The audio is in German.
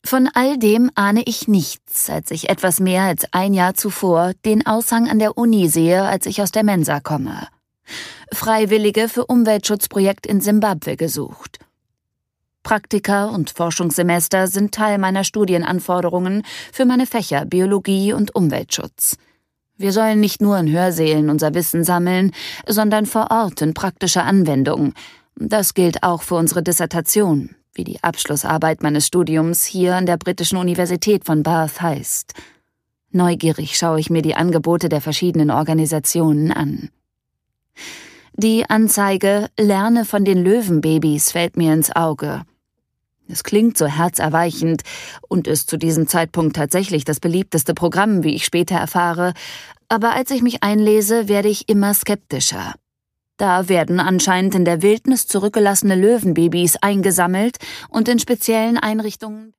Von all dem ahne ich nichts, als ich etwas mehr als ein Jahr zuvor den Aushang an der Uni sehe, als ich aus der Mensa komme. Freiwillige für Umweltschutzprojekt in Simbabwe gesucht. Praktika und Forschungssemester sind Teil meiner Studienanforderungen für meine Fächer Biologie und Umweltschutz. Wir sollen nicht nur in Hörsälen unser Wissen sammeln, sondern vor Ort in praktischer Anwendung. Das gilt auch für unsere Dissertation, wie die Abschlussarbeit meines Studiums hier an der britischen Universität von Bath heißt. Neugierig schaue ich mir die Angebote der verschiedenen Organisationen an. Die Anzeige »Lerne von den Löwenbabys« fällt mir ins Auge. Es klingt so herzerweichend und ist zu diesem Zeitpunkt tatsächlich das beliebteste Programm, wie ich später erfahre, aber als ich mich einlese, werde ich immer skeptischer. Da werden anscheinend in der Wildnis zurückgelassene Löwenbabys eingesammelt und in speziellen Einrichtungen